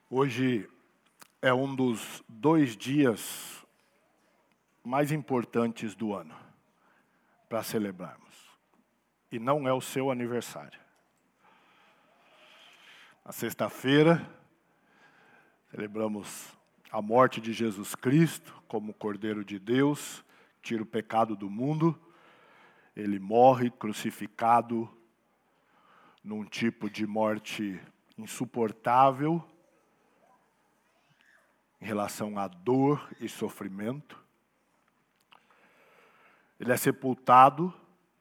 Hoje é um dos 2 dias mais importantes do ano para celebrarmos. E não é o seu aniversário. Na sexta-feira, celebramos a morte de Jesus Cristo como Cordeiro de Deus, tira o pecado do mundo. Ele morre crucificado num tipo de morte insuportável, em relação à dor e sofrimento. Ele é sepultado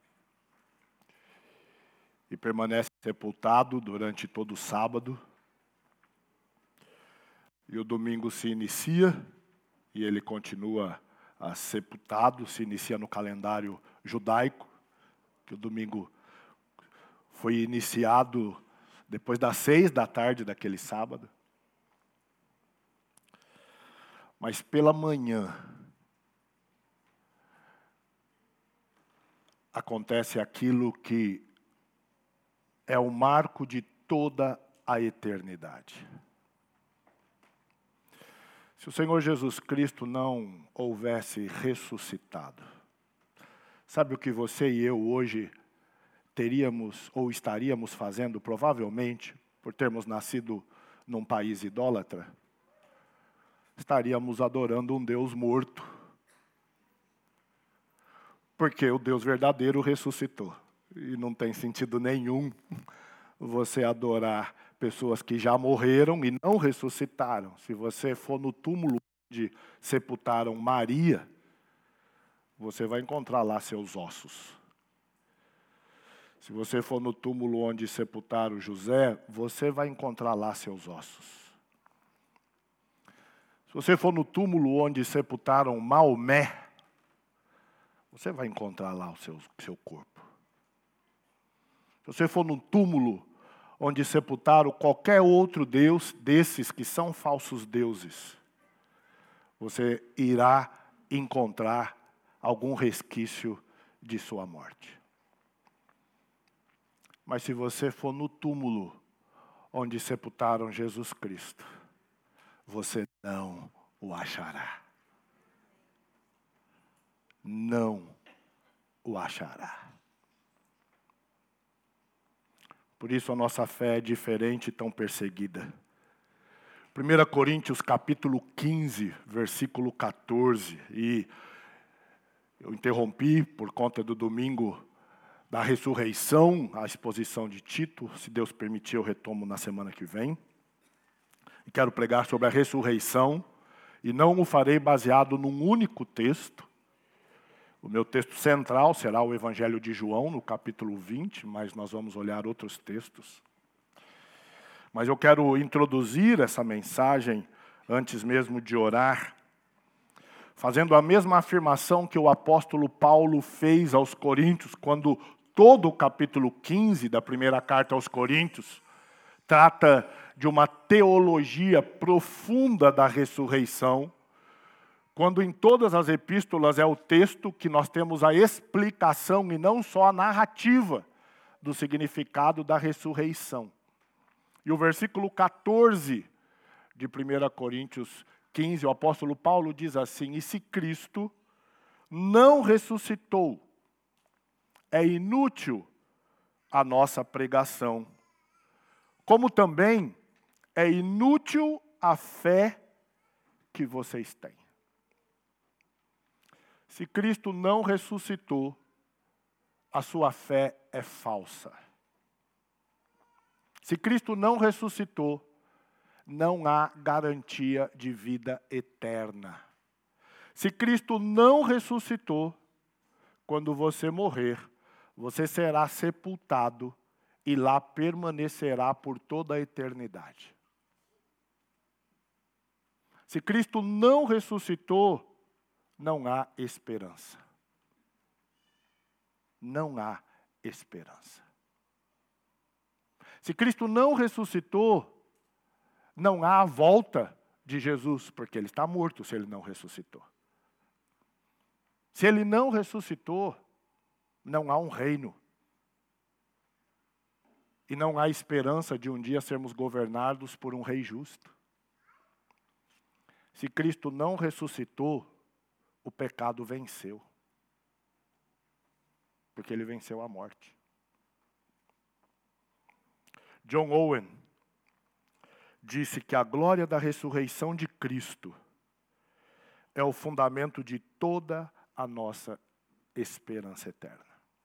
e permanece sepultado durante todo o sábado. E o domingo se inicia e ele continua sepultado, se inicia no calendário judaico, que o domingo foi iniciado depois das 6 da tarde daquele sábado. Mas pela manhã, acontece aquilo que é o marco de toda a eternidade. Se o Senhor Jesus Cristo não houvesse ressuscitado, sabe o que você e eu hoje teríamos ou estaríamos fazendo, provavelmente, por termos nascido num país idólatra? Estaríamos adorando um Deus morto. Porque o Deus verdadeiro ressuscitou. E não tem sentido nenhum você adorar pessoas que já morreram e não ressuscitaram. Se você for no túmulo onde sepultaram Maria, você vai encontrar lá seus ossos. Se você for no túmulo onde sepultaram José, você vai encontrar lá seus ossos. Se você for no túmulo onde sepultaram Maomé, você vai encontrar lá o seu corpo. Se você for no túmulo onde sepultaram qualquer outro deus desses que são falsos deuses, você irá encontrar algum resquício de sua morte. Mas se você for no túmulo onde sepultaram Jesus Cristo, você não o achará. Não o achará. Por isso a nossa fé é diferente e tão perseguida. 1 Coríntios capítulo 15, versículo 14. E eu interrompi por conta do domingo da ressurreição, a exposição de Tito. Se Deus permitir, eu retomo na semana que vem. E quero pregar sobre a ressurreição. E não o farei baseado num único texto. O meu texto central será o Evangelho de João, no capítulo 20, mas nós vamos olhar outros textos. Mas eu quero introduzir essa mensagem, antes mesmo de orar, fazendo a mesma afirmação que o apóstolo Paulo fez aos Coríntios, quando todo o capítulo 15 da primeira carta aos Coríntios trata de uma teologia profunda da ressurreição, quando em todas as epístolas é o texto que nós temos a explicação e não só a narrativa do significado da ressurreição. E o versículo 14 de 1 Coríntios 15, o apóstolo Paulo diz assim: e se Cristo não ressuscitou, é inútil a nossa pregação, como também é inútil a fé que vocês têm. Se Cristo não ressuscitou, a sua fé é falsa. Se Cristo não ressuscitou, não há garantia de vida eterna. Se Cristo não ressuscitou, quando você morrer, você será sepultado e lá permanecerá por toda a eternidade. Se Cristo não ressuscitou, não há esperança. Não há esperança. Se Cristo não ressuscitou, não há a volta de Jesus, porque ele está morto se ele não ressuscitou. Se ele não ressuscitou, não há um reino. E não há esperança de um dia sermos governados por um rei justo. Se Cristo não ressuscitou, o pecado venceu. Porque ele venceu a morte. John Owen disse que a glória da ressurreição de Cristo é o fundamento de toda a nossa esperança eterna.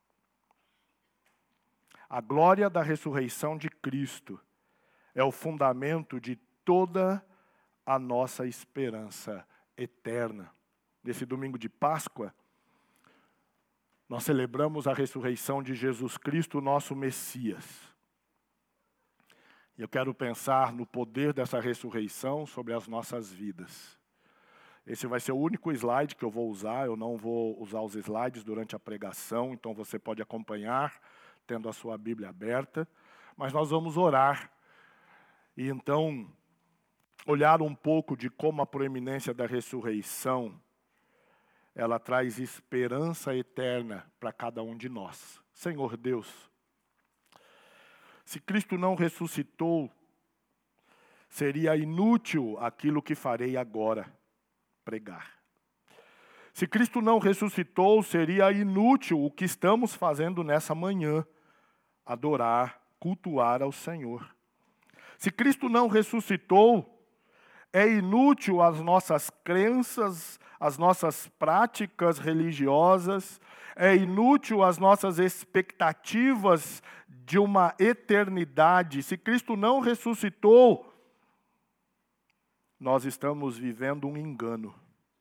A glória da ressurreição de Cristo é o fundamento de toda a nossa esperança eterna. Nesse domingo de Páscoa, nós celebramos a ressurreição de Jesus Cristo, nosso Messias. E eu quero pensar no poder dessa ressurreição sobre as nossas vidas. Esse vai ser o único slide que eu vou usar, eu não vou usar os slides durante a pregação, então você pode acompanhar, tendo a sua Bíblia aberta, mas nós vamos orar. E então, olhar um pouco de como a proeminência da ressurreição, ela traz esperança eterna para cada um de nós. Senhor Deus, se Cristo não ressuscitou, seria inútil aquilo que farei agora, pregar. Se Cristo não ressuscitou, seria inútil o que estamos fazendo nessa manhã, adorar, cultuar ao Senhor. Se Cristo não ressuscitou, é inútil as nossas crenças, as nossas práticas religiosas, é inútil as nossas expectativas de uma eternidade. Se Cristo não ressuscitou, nós estamos vivendo um engano.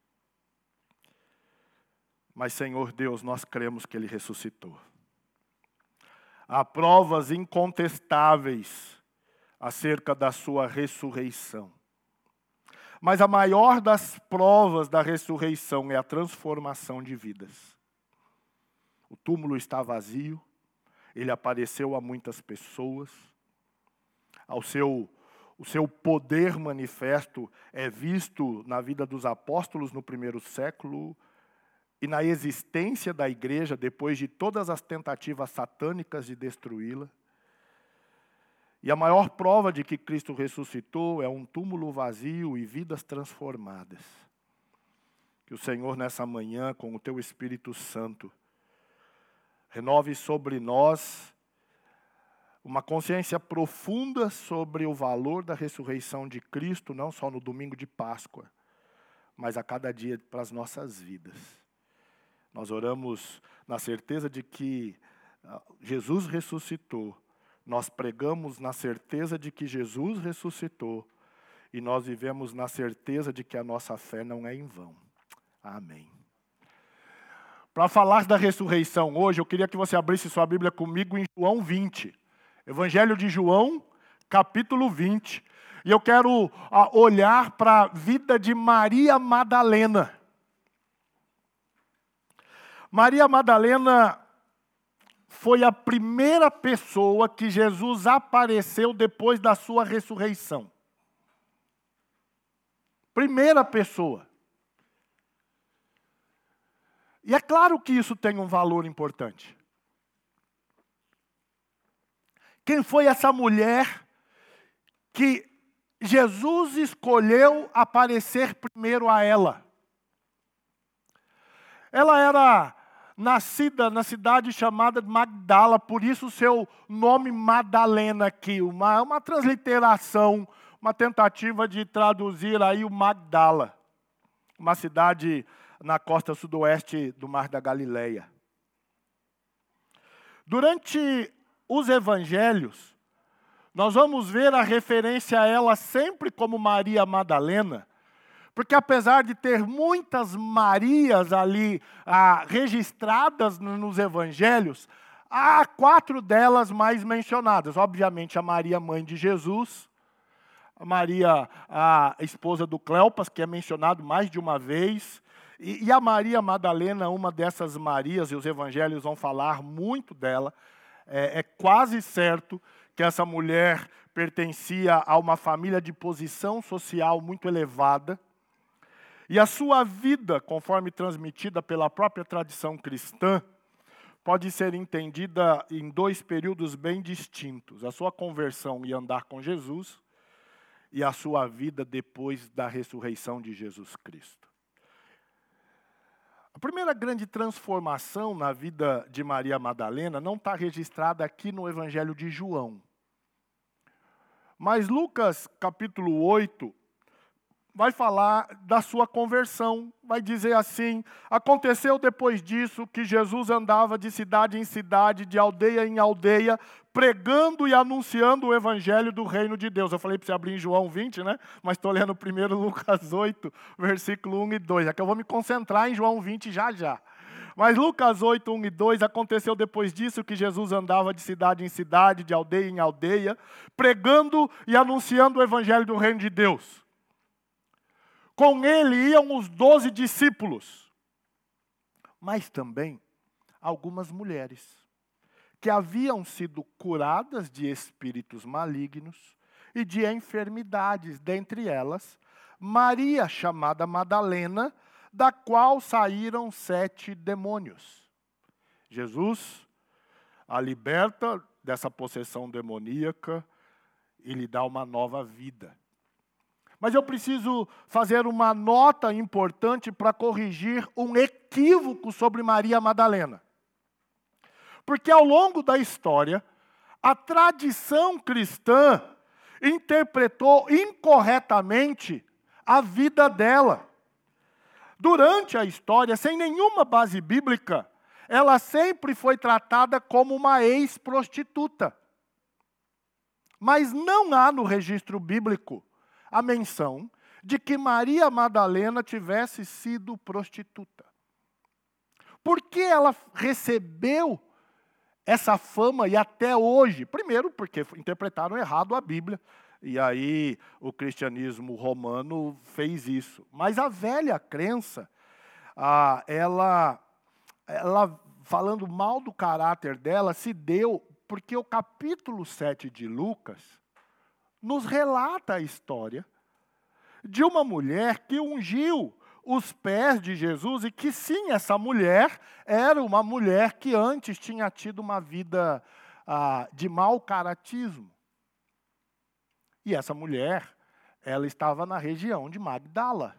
Mas, Senhor Deus, nós cremos que Ele ressuscitou. Há provas incontestáveis acerca da sua ressurreição. Mas a maior das provas da ressurreição é a transformação de vidas. O túmulo está vazio, ele apareceu a muitas pessoas. O seu poder manifesto é visto na vida dos apóstolos no primeiro século e na existência da igreja depois de todas as tentativas satânicas de destruí-la. E a maior prova de que Cristo ressuscitou é um túmulo vazio e vidas transformadas. Que o Senhor, nessa manhã, com o Teu Espírito Santo, renove sobre nós uma consciência profunda sobre o valor da ressurreição de Cristo, não só no domingo de Páscoa, mas a cada dia para as nossas vidas. Nós oramos na certeza de que Jesus ressuscitou. Nós pregamos na certeza de que Jesus ressuscitou e nós vivemos na certeza de que a nossa fé não é em vão. Amém. Para falar da ressurreição hoje, eu queria que você abrisse sua Bíblia comigo em João 20. Evangelho de João, capítulo 20. E eu quero olhar para a vida de Maria Madalena. Maria Madalena foi a primeira pessoa que Jesus apareceu depois da sua ressurreição. Primeira pessoa. E é claro que isso tem um valor importante. Quem foi essa mulher que Jesus escolheu aparecer primeiro a ela? Ela era nascida na cidade chamada Magdala, por isso o seu nome Madalena aqui, uma transliteração, uma tentativa de traduzir aí o Magdala, uma cidade na costa sudoeste do Mar da Galileia. Durante os evangelhos, nós vamos ver a referência a ela sempre como Maria Madalena, porque apesar de ter muitas Marias ali registradas nos evangelhos, há 4 delas mais mencionadas. Obviamente a Maria, mãe de Jesus, a Maria, a esposa do Cleopas, que é mencionado mais de uma vez, e a Maria Madalena, uma dessas Marias, e os evangelhos vão falar muito dela. É quase certo que essa mulher pertencia a uma família de posição social muito elevada. E a sua vida, conforme transmitida pela própria tradição cristã, pode ser entendida em 2 períodos bem distintos. A sua conversão e andar com Jesus, e a sua vida depois da ressurreição de Jesus Cristo. A primeira grande transformação na vida de Maria Madalena não está registrada aqui no Evangelho de João. Mas Lucas, capítulo 8, vai falar da sua conversão. Vai dizer assim: aconteceu depois disso que Jesus andava de cidade em cidade, de aldeia em aldeia, pregando e anunciando o evangelho do reino de Deus. Eu falei para você abrir em João 20, né? Mas estou lendo primeiro Lucas 8, versículo 1 e 2. É que eu vou me concentrar em João 20 já. Mas Lucas 8, 1 e 2, aconteceu depois disso que Jesus andava de cidade em cidade, de aldeia em aldeia, pregando e anunciando o evangelho do reino de Deus. Com ele iam os 12 discípulos, mas também algumas mulheres, que haviam sido curadas de espíritos malignos e de enfermidades, dentre elas, Maria, chamada Madalena, da qual saíram 7 demônios. Jesus a liberta dessa possessão demoníaca e lhe dá uma nova vida. Mas eu preciso fazer uma nota importante para corrigir um equívoco sobre Maria Madalena. Porque ao longo da história, a tradição cristã interpretou incorretamente a vida dela. Durante a história, sem nenhuma base bíblica, ela sempre foi tratada como uma ex-prostituta. Mas não há no registro bíblico a menção de que Maria Madalena tivesse sido prostituta. Por que ela recebeu essa fama e até hoje? Primeiro, porque interpretaram errado a Bíblia, e aí o cristianismo romano fez isso. Mas a velha crença, ela falando mal do caráter dela, se deu porque o capítulo 7 de Lucas nos relata a história de uma mulher que ungiu os pés de Jesus, e que sim, essa mulher era uma mulher que antes tinha tido uma vida de mau caratismo. E essa mulher, ela estava na região de Magdala.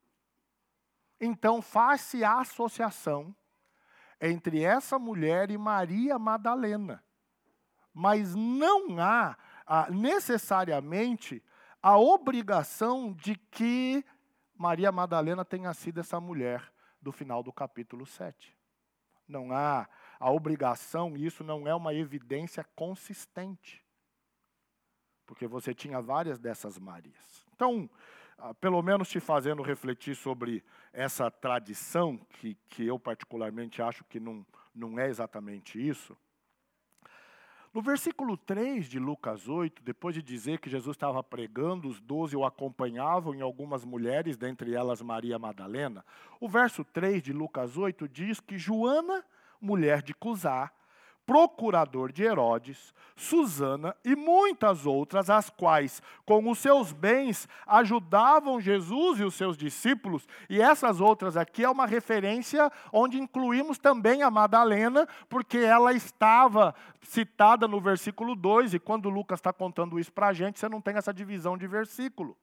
Então faz-se a associação entre essa mulher e Maria Madalena. Mas não há necessariamente a obrigação de que Maria Madalena tenha sido essa mulher do final do capítulo 7. Não há a obrigação, e isso não é uma evidência consistente. Porque você tinha várias dessas Marias. Então, pelo menos te fazendo refletir sobre essa tradição, que eu particularmente acho que não é exatamente isso. No versículo 3 de Lucas 8, depois de dizer que Jesus estava pregando, os 12 o acompanhavam, e algumas mulheres, dentre elas Maria Madalena, o verso 3 de Lucas 8 diz que Joana, mulher de Cusá, procurador de Herodes, Susana e muitas outras, as quais, com os seus bens, ajudavam Jesus e os seus discípulos. E essas outras aqui é uma referência onde incluímos também a Madalena, porque ela estava citada no versículo 2, e quando Lucas está contando isso para a gente, você não tem essa divisão de versículo.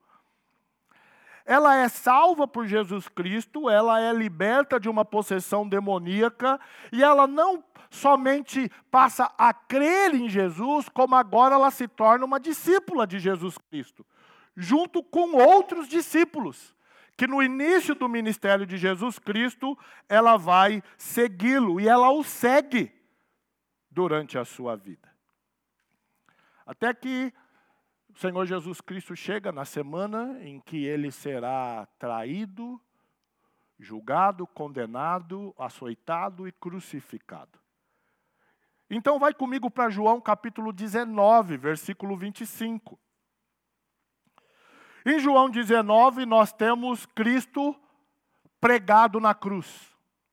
Ela é salva por Jesus Cristo, ela é liberta de uma possessão demoníaca, e ela não somente passa a crer em Jesus, como agora ela se torna uma discípula de Jesus Cristo, junto com outros discípulos, que no início do ministério de Jesus Cristo, ela vai segui-lo, e ela o segue durante a sua vida. Até que o Senhor Jesus Cristo chega na semana em que ele será traído, julgado, condenado, açoitado e crucificado. Então vai comigo para João capítulo 19, versículo 25. Em João 19 nós temos Cristo pregado na cruz.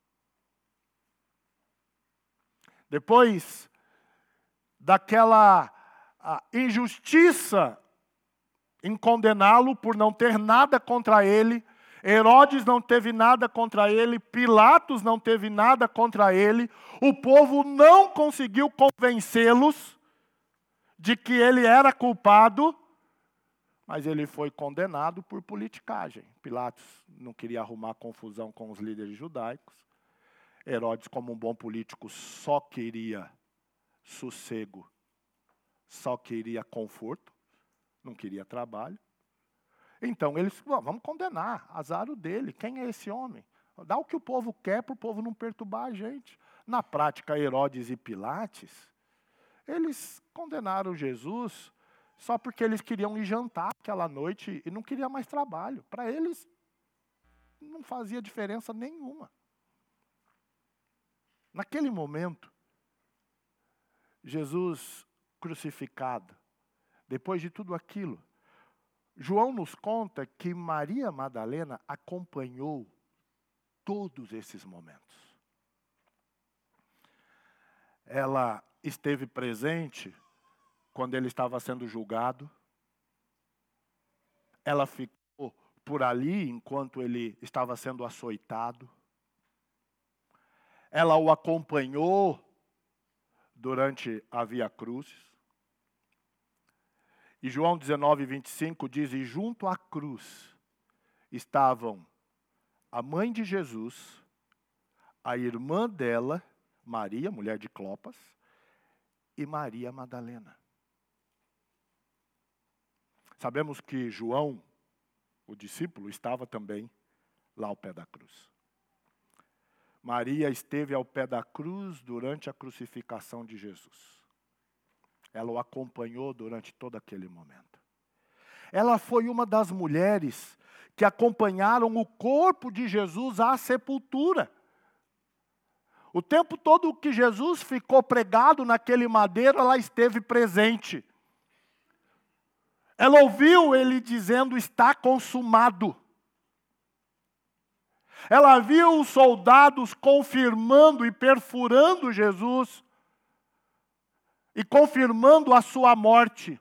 Depois daquela injustiça em condená-lo por não ter nada contra ele, Herodes não teve nada contra ele, Pilatos não teve nada contra ele, o povo não conseguiu convencê-los de que ele era culpado. Mas ele foi condenado por politicagem. Pilatos não queria arrumar confusão com os líderes judaicos. Herodes, como um bom político, só queria sossego, só queria conforto, não queria trabalho. Então eles, vamos condenar, azar o dele, quem é esse homem? Dá o que o povo quer para o povo não perturbar a gente. Na prática, Herodes e Pilatos, eles condenaram Jesus só porque eles queriam ir jantar aquela noite e não queriam mais trabalho. Para eles, não fazia diferença nenhuma. Naquele momento, Jesus crucificado, depois de tudo aquilo, João nos conta que Maria Madalena acompanhou todos esses momentos. Ela esteve presente quando ele estava sendo julgado. Ela ficou por ali enquanto ele estava sendo açoitado. Ela o acompanhou durante a Via Crucis. E João 19:25 diz, e junto à cruz estavam a mãe de Jesus, a irmã dela, Maria, mulher de Clopas, e Maria Madalena. Sabemos que João, o discípulo, estava também lá ao pé da cruz. Maria esteve ao pé da cruz durante a crucificação de Jesus. Ela o acompanhou durante todo aquele momento. Ela foi uma das mulheres que acompanharam o corpo de Jesus à sepultura. O tempo todo que Jesus ficou pregado naquele madeiro, ela esteve presente. Ela ouviu ele dizendo, está consumado. Ela viu os soldados confirmando e perfurando Jesus e confirmando a sua morte.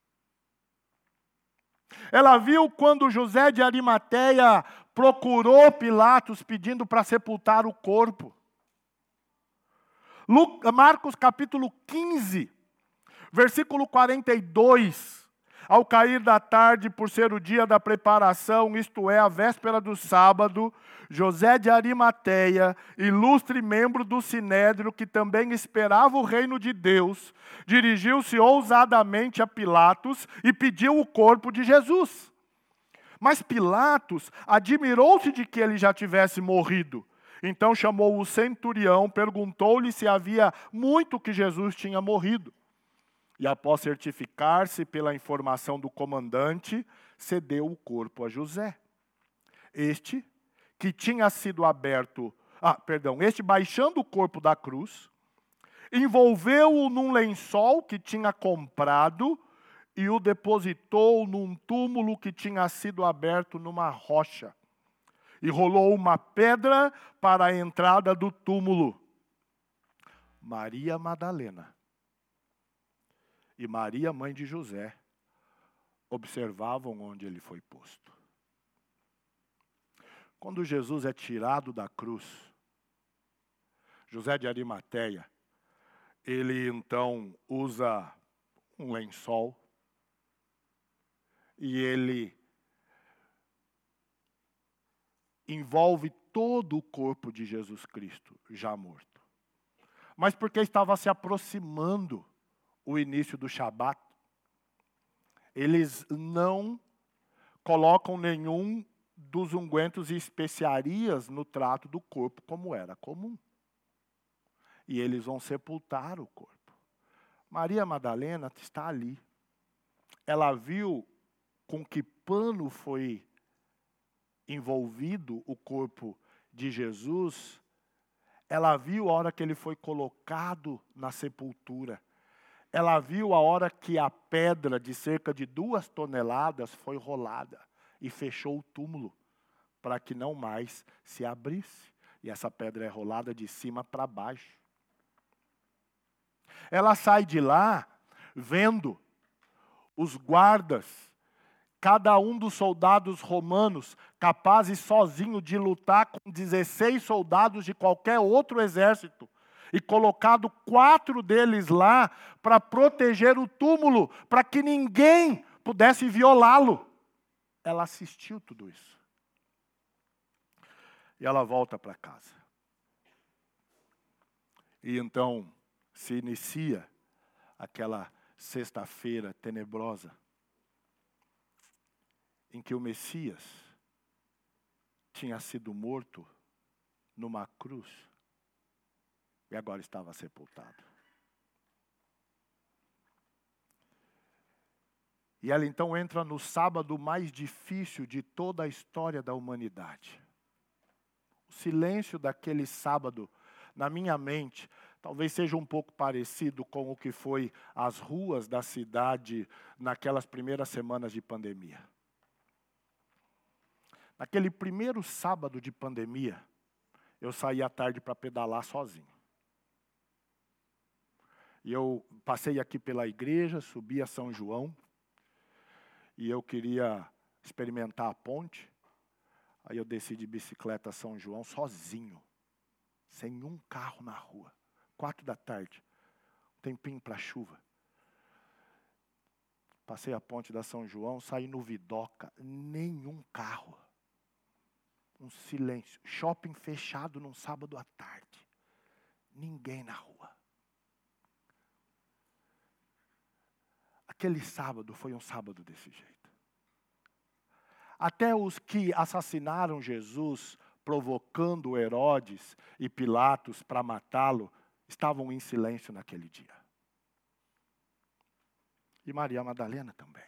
Ela viu quando José de Arimateia procurou Pilatos pedindo para sepultar o corpo. Marcos capítulo 15, versículo 42. Ao cair da tarde, por ser o dia da preparação, isto é, a véspera do sábado, José de Arimateia, ilustre membro do Sinédrio, que também esperava o reino de Deus, dirigiu-se ousadamente a Pilatos e pediu o corpo de Jesus. Mas Pilatos admirou-se de que ele já tivesse morrido. Então chamou o centurião, perguntou-lhe se havia muito que Jesus tinha morrido. E após certificar-se pela informação do comandante, cedeu o corpo a José. Este baixando o corpo da cruz, envolveu-o num lençol que tinha comprado e o depositou num túmulo que tinha sido aberto numa rocha. E rolou uma pedra para a entrada do túmulo. Maria Madalena e Maria, mãe de José, observavam onde ele foi posto. Quando Jesus é tirado da cruz, José de Arimateia, ele então usa um lençol e ele envolve todo o corpo de Jesus Cristo, já morto. Mas porque estava se aproximando o início do Shabat, eles não colocam nenhum dos ungüentos e especiarias no trato do corpo, como era comum. E eles vão sepultar o corpo. Maria Madalena está ali. Ela viu com que pano foi envolvido o corpo de Jesus. Ela viu a hora que ele foi colocado na sepultura. Ela viu a hora que a pedra de cerca de 2 toneladas foi rolada e fechou o túmulo para que não mais se abrisse. E essa pedra é rolada de cima para baixo. Ela sai de lá vendo os guardas, cada um dos soldados romanos, capazes sozinho de lutar com 16 soldados de qualquer outro exército, e colocado 4 deles lá para proteger o túmulo, para que ninguém pudesse violá-lo. Ela assistiu tudo isso. E ela volta para casa. E então se inicia aquela sexta-feira tenebrosa, em que o Messias tinha sido morto numa cruz e agora estava sepultado. E ela então entra no sábado mais difícil de toda a história da humanidade. O silêncio daquele sábado, na minha mente, talvez seja um pouco parecido com o que foi as ruas da cidade naquelas primeiras semanas de pandemia. Naquele primeiro sábado de pandemia, eu saí à tarde para pedalar sozinho. E eu passei aqui pela igreja, subi a São João, e eu queria experimentar a ponte. Aí eu desci de bicicleta a São João sozinho, sem um carro na rua. 4h, um tempinho para chuva. Passei a ponte da São João, saí no Vidoca, nenhum carro. Um silêncio. Shopping fechado num sábado à tarde. Ninguém na rua. Aquele sábado foi um sábado desse jeito. Até os que assassinaram Jesus, provocando Herodes e Pilatos para matá-lo, estavam em silêncio naquele dia. E Maria Madalena também.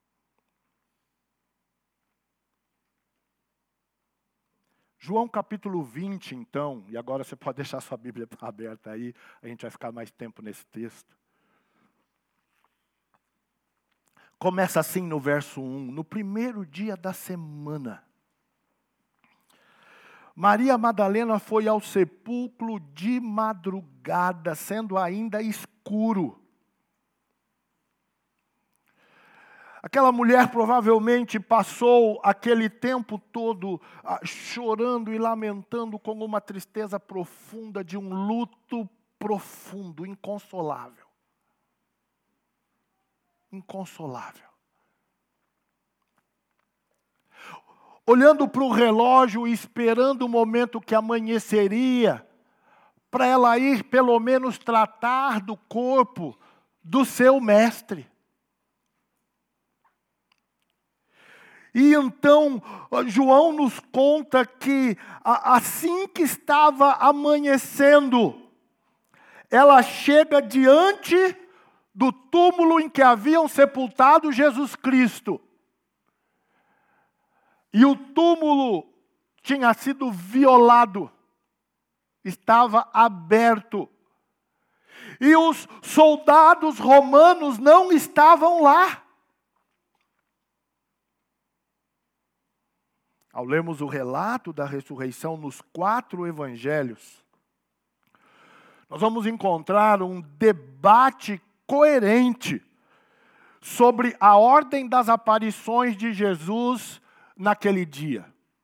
João capítulo 20, então, e agora você pode deixar sua Bíblia aberta aí, a gente vai ficar mais tempo nesse texto. Começa assim no verso 1, no primeiro dia da semana. Maria Madalena foi ao sepulcro de madrugada, sendo ainda escuro. Aquela mulher provavelmente passou aquele tempo todo chorando e lamentando com uma tristeza profunda, de um luto profundo, inconsolável. Inconsolável. Olhando para o relógio e esperando o momento que amanheceria, para ela ir pelo menos tratar do corpo do seu mestre. E então, João nos conta que assim que estava amanhecendo, ela chega diante do túmulo em que haviam sepultado Jesus Cristo. E o túmulo tinha sido violado, estava aberto. E os soldados romanos não estavam lá. Ao lermos o relato da ressurreição nos 4 evangelhos, nós vamos encontrar um debate coerente sobre a ordem das aparições de Jesus naquele dia.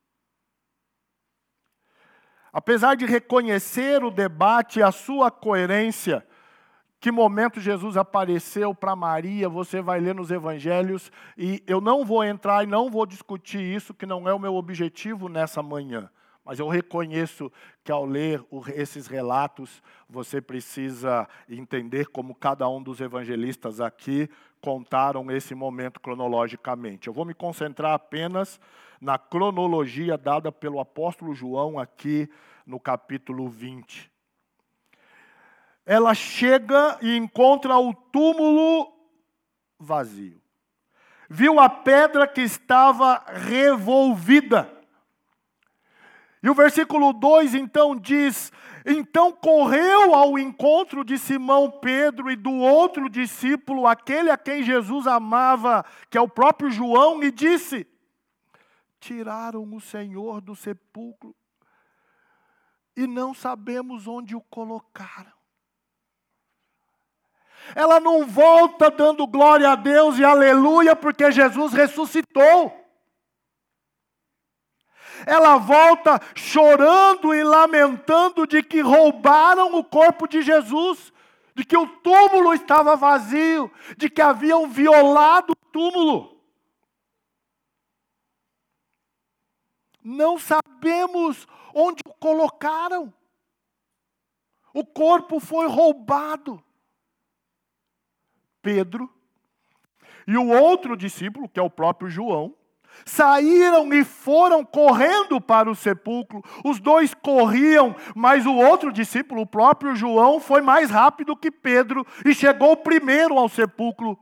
Apesar de reconhecer o debate e a sua coerência, que momento Jesus apareceu para Maria, você vai ler nos evangelhos, e eu não vou entrar e não vou discutir isso, que não é o meu objetivo nessa manhã. Mas eu reconheço que ao ler esses relatos, você precisa entender como cada um dos evangelistas aqui contaram esse momento cronologicamente. Eu vou me concentrar apenas na cronologia dada pelo apóstolo João aqui no capítulo 20. Ela chega e encontra o túmulo vazio. Viu a pedra que estava revolvida. E o versículo 2 então diz: então correu ao encontro de Simão Pedro e do outro discípulo, aquele a quem Jesus amava, que é o próprio João, e disse: tiraram o Senhor do sepulcro e não sabemos onde o colocaram. Ela não volta dando glória a Deus e aleluia porque Jesus ressuscitou. Ela volta chorando e lamentando de que roubaram o corpo de Jesus, de que o túmulo estava vazio, de que haviam violado o túmulo. Não sabemos onde o colocaram. O corpo foi roubado. Pedro e o outro discípulo, que é o próprio João, saíram e foram correndo para o sepulcro. Os dois corriam, mas o outro discípulo, o próprio João, foi mais rápido que Pedro e chegou primeiro ao sepulcro.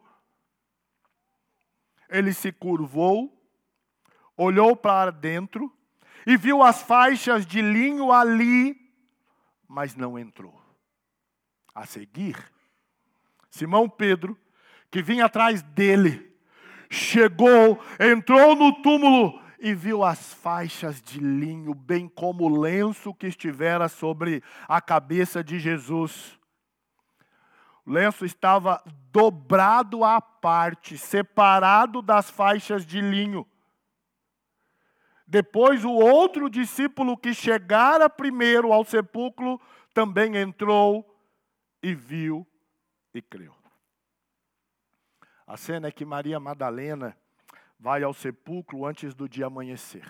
Ele se curvou, olhou para dentro e viu as faixas de linho ali, mas não entrou. A seguir, Simão Pedro, que vinha atrás dele, chegou, entrou no túmulo e viu as faixas de linho, bem como o lenço que estivera sobre a cabeça de Jesus. O lenço estava dobrado à parte, separado das faixas de linho. Depois o outro discípulo que chegara primeiro ao sepulcro também entrou e viu e creu. A cena é que Maria Madalena vai ao sepulcro antes do dia amanhecer.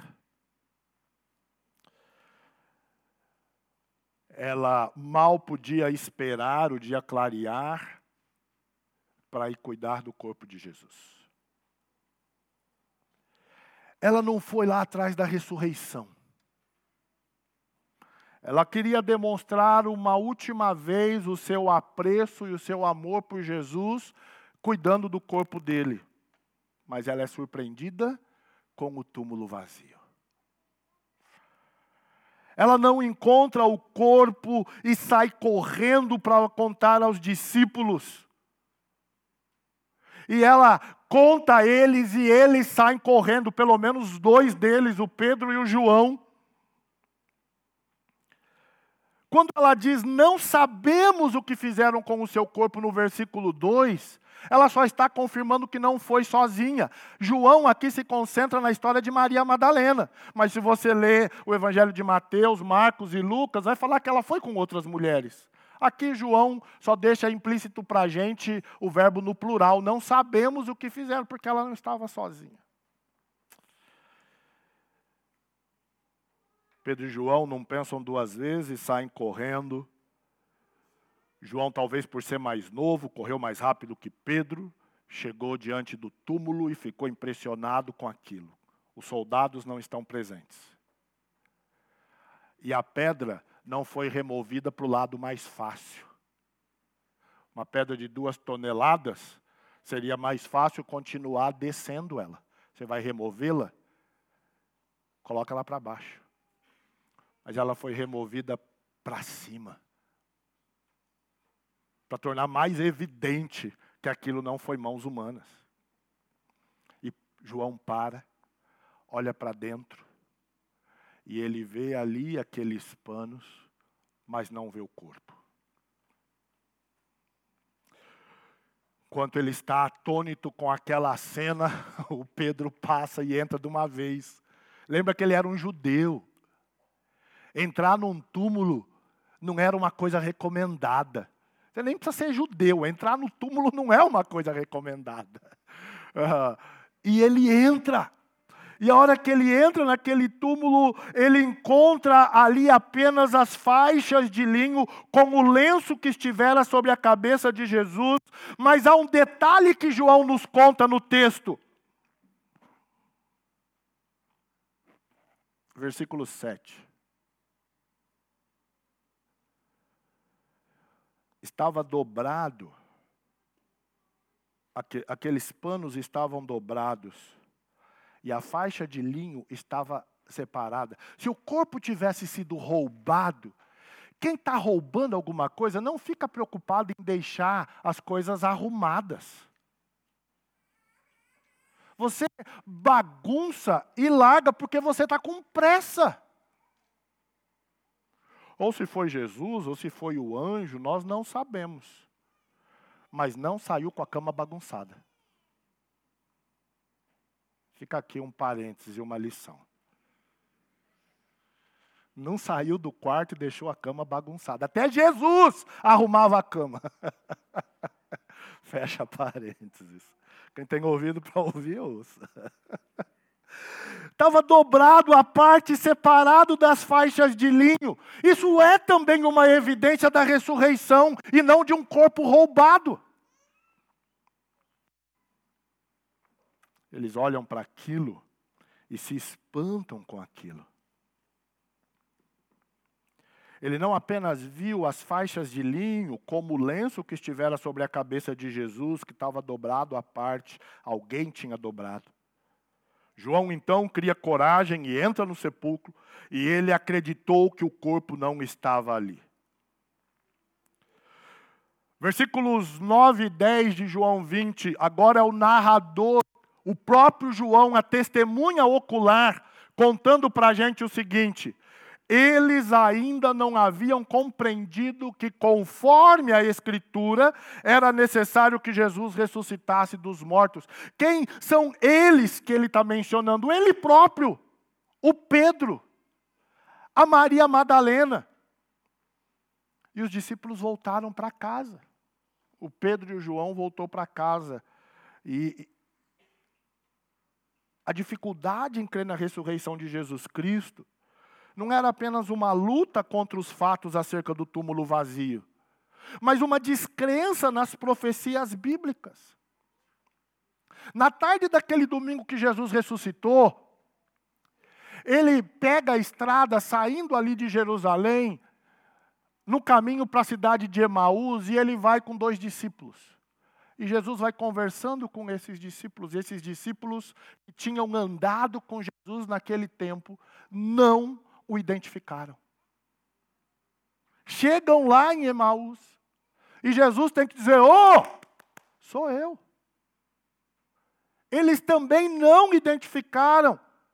Ela mal podia esperar o dia clarear para ir cuidar do corpo de Jesus. Ela não foi lá atrás da ressurreição. Ela queria demonstrar uma última vez o seu apreço e o seu amor por Jesus, cuidando do corpo dele. Mas ela é surpreendida com o túmulo vazio. Ela não encontra o corpo e sai correndo para contar aos discípulos. E ela conta a eles e eles saem correndo, pelo menos dois deles, o Pedro e o João. Quando ela diz, não sabemos o que fizeram com o seu corpo no versículo 2, ela só está confirmando que não foi sozinha. João aqui se concentra na história de Maria Madalena. Mas se você ler o Evangelho de Mateus, Marcos e Lucas, vai falar que ela foi com outras mulheres. Aqui João só deixa implícito para a gente o verbo no plural. Não sabemos o que fizeram, porque ela não estava sozinha. Pedro e João não pensam duas vezes, saem correndo. João, talvez por ser mais novo, correu mais rápido que Pedro, chegou diante do túmulo e ficou impressionado com aquilo. Os soldados não estão presentes. E a pedra não foi removida para o lado mais fácil. Uma pedra de 2 toneladas, seria mais fácil continuar descendo ela. Você vai removê-la, coloca ela para baixo. Mas ela foi removida para cima. Para tornar mais evidente que aquilo não foi mãos humanas. E João para, olha para dentro, e ele vê ali aqueles panos, mas não vê o corpo. Enquanto ele está atônito com aquela cena, o Pedro passa e entra de uma vez. Lembra que ele era um judeu. Entrar num túmulo não era uma coisa recomendada. Você nem precisa ser judeu, entrar no túmulo não é uma coisa recomendada. E ele entra. E a hora que ele entra naquele túmulo, ele encontra ali apenas as faixas de linho com o lenço que estivera sobre a cabeça de Jesus. Mas há um detalhe que João nos conta no texto. Versículo 7. Estava dobrado, aqueles panos estavam dobrados, e a faixa de linho estava separada. Se o corpo tivesse sido roubado, quem está roubando alguma coisa não fica preocupado em deixar as coisas arrumadas. Você bagunça e larga porque você está com pressa. Ou se foi Jesus, ou se foi o anjo, nós não sabemos. Mas não saiu com a cama bagunçada. Fica aqui um parênteses e uma lição. Não saiu do quarto e deixou a cama bagunçada. Até Jesus arrumava a cama. Fecha parênteses. Quem tem ouvido para ouvir, ouça. estava dobrado à parte, separado das faixas de linho. Isso é também uma evidência da ressurreição e não de um corpo roubado. Eles olham para aquilo e se espantam com aquilo. Ele não apenas viu as faixas de linho como o lenço que estivera sobre a cabeça de Jesus, que estava dobrado à parte, alguém tinha dobrado. João então cria coragem e entra no sepulcro, e ele acreditou que o corpo não estava ali. Versículos 9 e 10 de João 20, agora é o narrador, o próprio João, a testemunha ocular, contando para a gente o seguinte: eles ainda não haviam compreendido que, conforme a Escritura, era necessário que Jesus ressuscitasse dos mortos. Quem são eles que ele está mencionando? Ele próprio, o Pedro, a Maria Madalena. E os discípulos voltaram para casa. O Pedro e o João voltou para casa. E a dificuldade em crer na ressurreição de Jesus Cristo não era apenas uma luta contra os fatos acerca do túmulo vazio, mas uma descrença nas profecias bíblicas. Na tarde daquele domingo que Jesus ressuscitou, ele pega a estrada saindo ali de Jerusalém, no caminho para a cidade de Emaús, e ele vai com 2 discípulos. E Jesus vai conversando com esses discípulos que tinham andado com Jesus naquele tempo, não o identificaram. Chegam lá em Emaús, e Jesus tem que dizer: sou eu. Eles também não identificaram.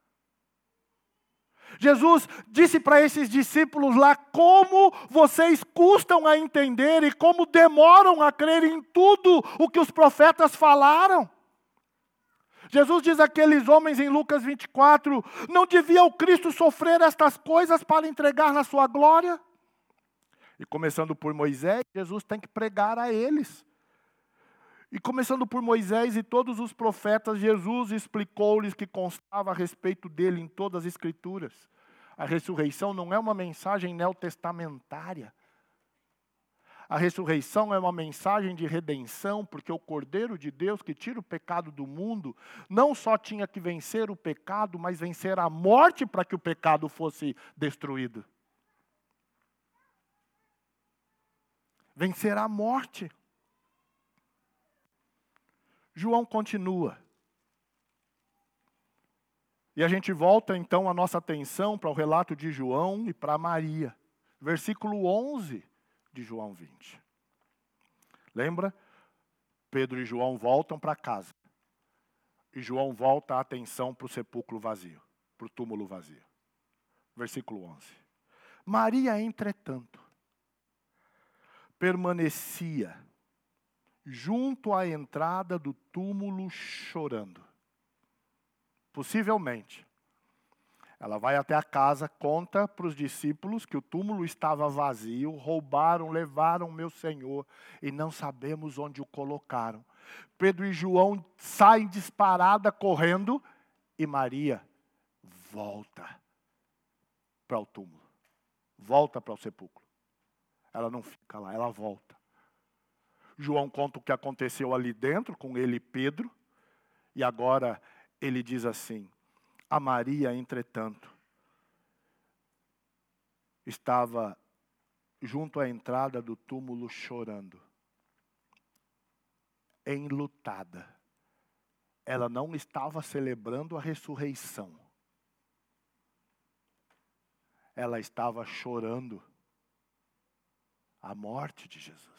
Jesus disse para esses discípulos lá como vocês custam a entender e como demoram a crer em tudo o que os profetas falaram. Jesus diz àqueles homens em Lucas 24, não devia o Cristo sofrer estas coisas para entregar na sua glória? E começando por Moisés, Jesus tem que pregar a eles. E começando por Moisés e todos os profetas, Jesus explicou-lhes que constava a respeito dele em todas as Escrituras. A ressurreição não é uma mensagem neotestamentária. A ressurreição é uma mensagem de redenção, porque o Cordeiro de Deus que tira o pecado do mundo, não só tinha que vencer o pecado, mas vencer a morte para que o pecado fosse destruído. Vencer a morte. João continua. E a gente volta então a nossa atenção para o relato de João e para Maria. Versículo 11 de João 20. Lembra? Pedro e João voltam para casa. E João volta a atenção para o sepulcro vazio, para o túmulo vazio. Versículo 11. Maria, entretanto, permanecia junto à entrada do túmulo chorando. Possivelmente, ela vai até a casa, conta para os discípulos que o túmulo estava vazio, roubaram, levaram meu Senhor e não sabemos onde o colocaram. Pedro e João saem disparada correndo e Maria volta para o túmulo, volta para o sepulcro. Ela não fica lá, ela volta. João conta o que aconteceu ali dentro com ele e Pedro, e agora ele diz assim: a Maria, entretanto, estava junto à entrada do túmulo chorando, enlutada. Ela não estava celebrando a ressurreição. Ela estava chorando a morte de Jesus.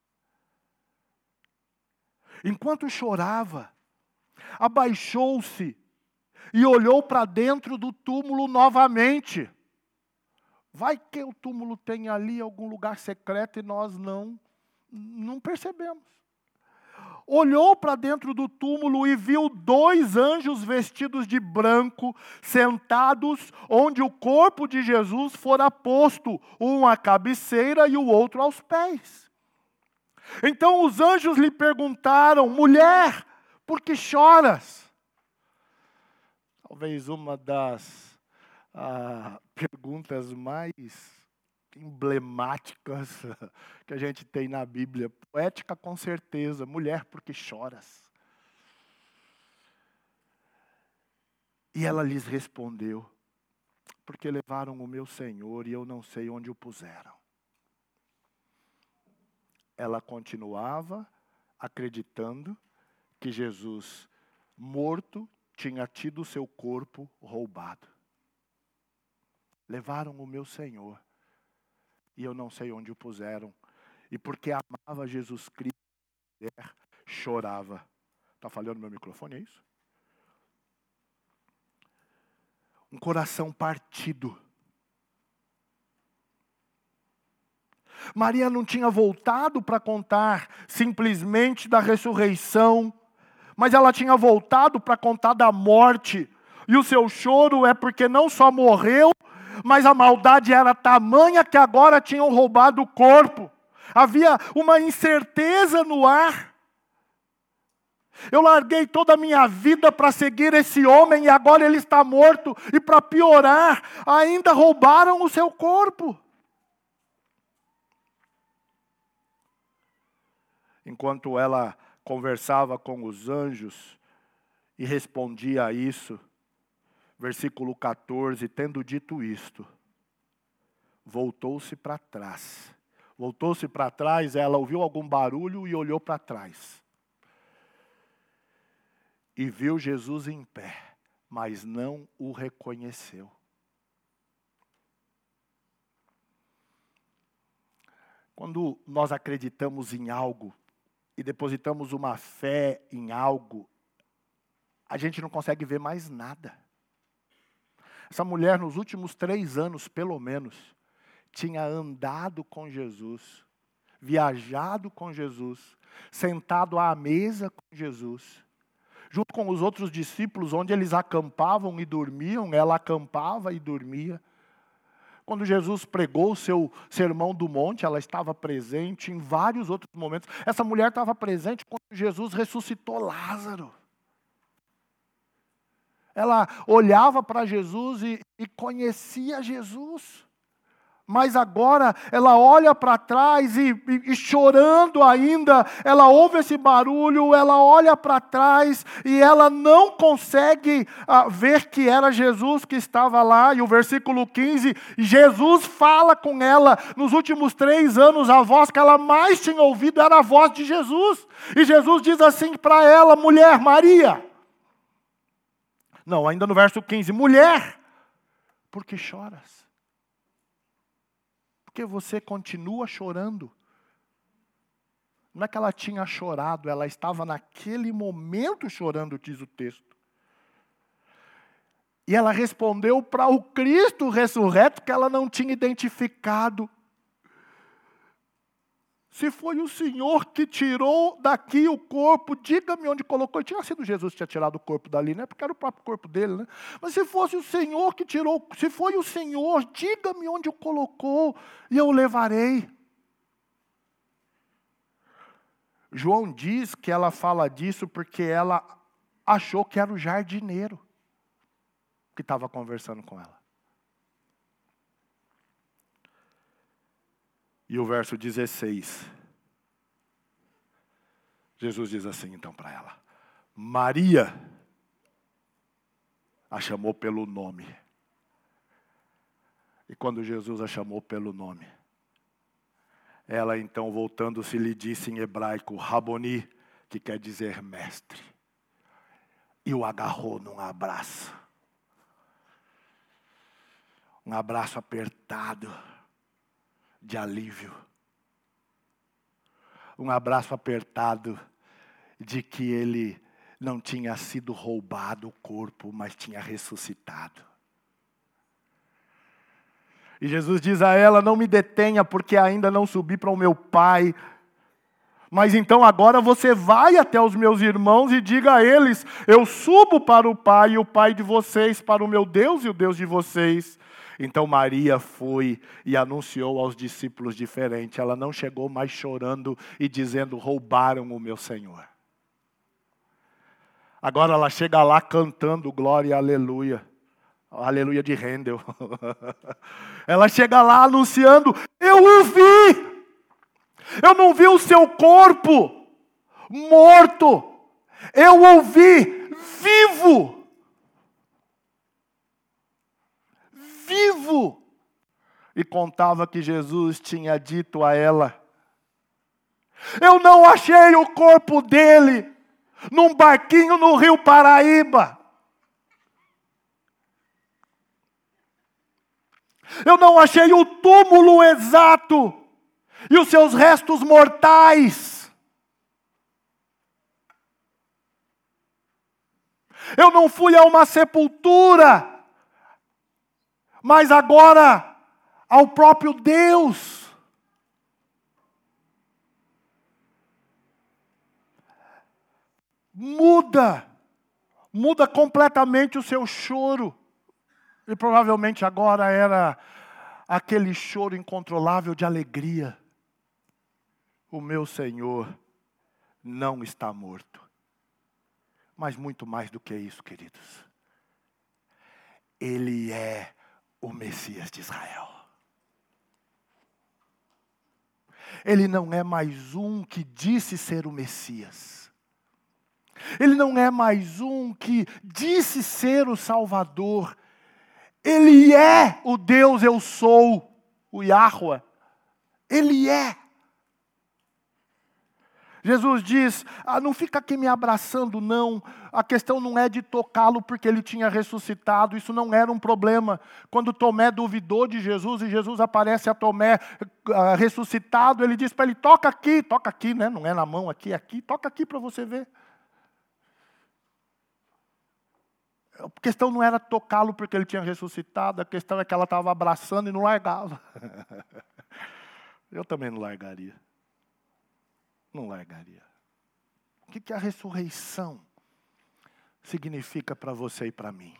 Enquanto chorava, abaixou-se e olhou para dentro do túmulo novamente. Vai que o túmulo tem ali algum lugar secreto e nós não percebemos. Olhou para dentro do túmulo e viu 2 anjos vestidos de branco, sentados onde o corpo de Jesus fora posto, um à cabeceira e o outro aos pés. Então os anjos lhe perguntaram: mulher, por que choras? talvez uma das perguntas mais emblemáticas que a gente tem na Bíblia. Poética com certeza. Mulher, por que choras? E ela lhes respondeu: porque levaram o meu Senhor e eu não sei onde o puseram. Ela continuava acreditando que Jesus, morto, tinha tido o seu corpo roubado. Levaram o meu Senhor e eu não sei onde o puseram. E porque amava Jesus Cristo, chorava. Está falhando meu microfone, é isso? Um coração partido. Maria não tinha voltado para contar simplesmente da ressurreição, mas ela tinha voltado para contar da morte. E o seu choro é porque não só morreu, mas a maldade era tamanha que agora tinham roubado o corpo. Havia uma incerteza no ar. Eu larguei toda a minha vida para seguir esse homem e agora ele está morto. E para piorar, ainda roubaram o seu corpo. Enquanto ela conversava com os anjos e respondia a isso, versículo 14, tendo dito isto, voltou-se para trás. Voltou-se para trás, ela ouviu algum barulho e olhou para trás. E viu Jesus em pé, mas não o reconheceu. Quando nós acreditamos em algo e depositamos uma fé em algo, a gente não consegue ver mais nada. Essa mulher, nos últimos 3 anos, pelo menos, tinha andado com Jesus, viajado com Jesus, sentado à mesa com Jesus, junto com os outros discípulos, onde eles acampavam e dormiam, ela acampava e dormia. Quando Jesus pregou o seu sermão do monte, ela estava presente em vários outros momentos. Essa mulher estava presente quando Jesus ressuscitou Lázaro. Ela olhava para Jesus e conhecia Jesus. Mas agora ela olha para trás e chorando ainda, ela ouve esse barulho, ela olha para trás e ela não consegue ver que era Jesus que estava lá. E o versículo 15, Jesus fala com ela. Nos últimos 3 anos, a voz que ela mais tinha ouvido era a voz de Jesus. E Jesus diz assim para ela: mulher, Maria. Não, ainda no verso 15, mulher, por que choras? Porque você continua chorando. Não é que ela tinha chorado, ela estava naquele momento chorando, diz o texto. E ela respondeu para o Cristo ressurreto que ela não tinha identificado. Se foi o Senhor que tirou daqui o corpo, diga-me onde colocou. E tinha sido Jesus que tinha tirado o corpo dali, né? Porque era o próprio corpo dele, né? Mas se fosse o Senhor que tirou, se foi o Senhor, diga-me onde o colocou e eu o levarei. João diz que ela fala disso porque ela achou que era o jardineiro que estava conversando com ela. E o verso 16, Jesus diz assim então para ela: Maria, a chamou pelo nome. E quando Jesus a chamou pelo nome, ela então, voltando-se, lhe disse em hebraico, Raboni, que quer dizer mestre. E o agarrou num abraço. Um abraço apertado de alívio. Um abraço apertado de que ele não tinha sido roubado o corpo, mas tinha ressuscitado. E Jesus diz a ela: não me detenha, porque ainda não subi para o meu Pai. Mas então agora você vai até os meus irmãos e diga a eles: eu subo para o Pai e o Pai de vocês, para o meu Deus e o Deus de vocês. Então Maria foi e anunciou aos discípulos diferente. Ela não chegou mais chorando e dizendo: roubaram o meu Senhor. Agora ela chega lá cantando glória e aleluia. Aleluia de Handel. Ela chega lá anunciando, eu o vi. Eu não vi o seu corpo morto. Eu o vi vivo. Vivo. E contava que Jesus tinha dito a ela, eu não achei o corpo dele num barquinho no Rio Paraíba. Eu não achei o túmulo exato e os seus restos mortais. Eu não fui a uma sepultura, mas agora ao próprio Deus. Muda completamente o seu choro. E provavelmente agora era aquele choro incontrolável de alegria. O meu Senhor não está morto. Mas muito mais do que isso, queridos. Ele é o Messias de Israel. Ele não é mais um que disse ser o Messias. Ele não é mais um que disse ser o Salvador. Ele é o Deus eu sou, o Yahweh. Ele é. Jesus diz, não fica aqui me abraçando não, a questão não é de tocá-lo porque ele tinha ressuscitado, isso não era um problema. Quando Tomé duvidou de Jesus e Jesus aparece a Tomé ressuscitado, ele diz para ele, toca aqui, né? Não é na mão aqui, toca aqui para você ver. A questão não era tocá-lo porque ele tinha ressuscitado, a questão é que ela estava abraçando e não largava. Eu também não largaria. Não largaria. O que a ressurreição significa para você e para mim?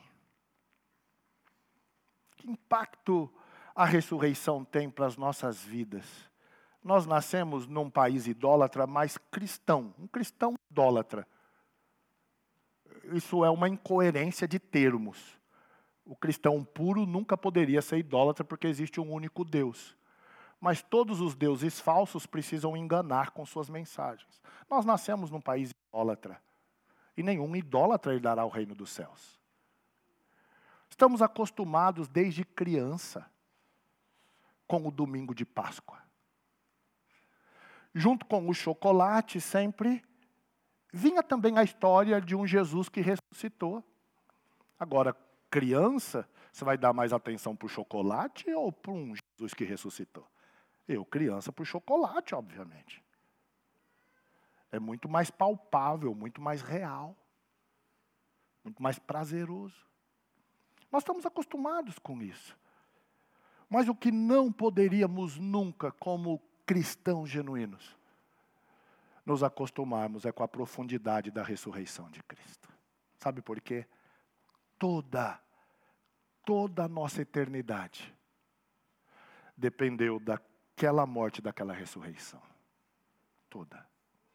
Que impacto a ressurreição tem para as nossas vidas? Nós nascemos num país idólatra, mas cristão. Um cristão idólatra. Isso é uma incoerência de termos. O cristão puro nunca poderia ser idólatra porque existe um único Deus. Mas todos os deuses falsos precisam enganar com suas mensagens. Nós nascemos num país idólatra. E nenhum idólatra herdará o reino dos céus. Estamos acostumados desde criança com o domingo de Páscoa. Junto com o chocolate sempre vinha também a história de um Jesus que ressuscitou. Agora, criança, você vai dar mais atenção para o chocolate ou para um Jesus que ressuscitou? Eu, criança, para o chocolate, obviamente. É muito mais palpável, muito mais real. Muito mais prazeroso. Nós estamos acostumados com isso. Mas o que não poderíamos nunca, como cristãos genuínos, nos acostumarmos é com a profundidade da ressurreição de Cristo. Sabe por quê? Toda a nossa eternidade dependeu daquela morte, daquela ressurreição. Toda.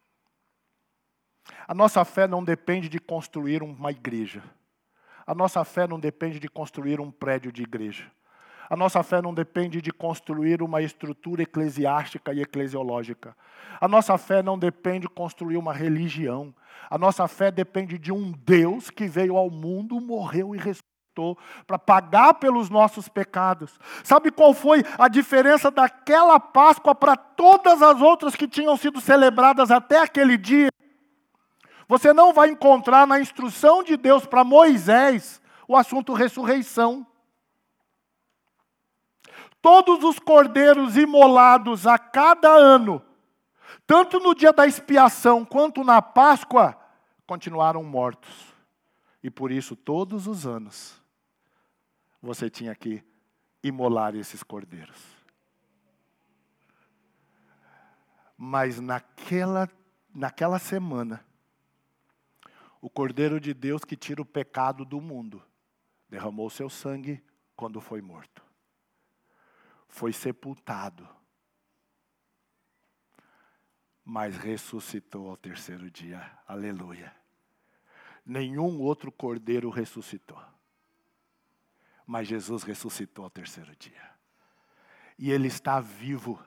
A nossa fé não depende de construir uma igreja. A nossa fé não depende de construir um prédio de igreja. A nossa fé não depende de construir uma estrutura eclesiástica e eclesiológica. A nossa fé não depende de construir uma religião. A nossa fé depende de um Deus que veio ao mundo, morreu e ressuscitou para pagar pelos nossos pecados. Sabe qual foi a diferença daquela Páscoa para todas as outras que tinham sido celebradas até aquele dia? Você não vai encontrar na instrução de Deus para Moisés o assunto ressurreição. Todos os cordeiros imolados a cada ano, tanto no dia da expiação quanto na Páscoa, continuaram mortos. E por isso, todos os anos, você tinha que imolar esses cordeiros. Mas naquela semana, o Cordeiro de Deus que tira o pecado do mundo, derramou seu sangue quando foi morto. Foi sepultado, mas ressuscitou ao terceiro dia. Aleluia. nenhum outro cordeiro ressuscitou. Mas Jesus ressuscitou ao terceiro dia. E Ele está vivo.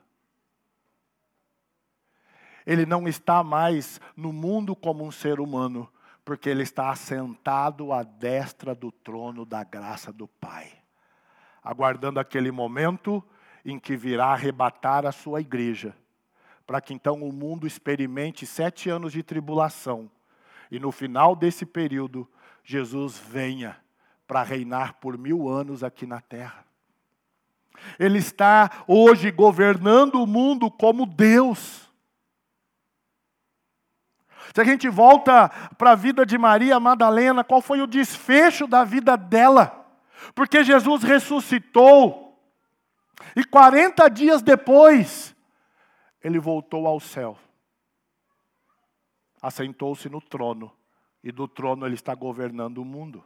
Ele não está mais no mundo como um ser humano, porque Ele está assentado à destra do trono da graça do Pai, aguardando aquele momento em que virá arrebatar a sua igreja, para que então o mundo experimente 7 anos de tribulação, e no final desse período, Jesus venha para reinar por 1000 anos aqui na terra. Ele está hoje governando o mundo como Deus. Se a gente volta para a vida de Maria Madalena, qual foi o desfecho da vida dela? Porque Jesus ressuscitou, e 40 dias depois, Ele voltou ao céu. Assentou-se no trono, e do trono Ele está governando o mundo.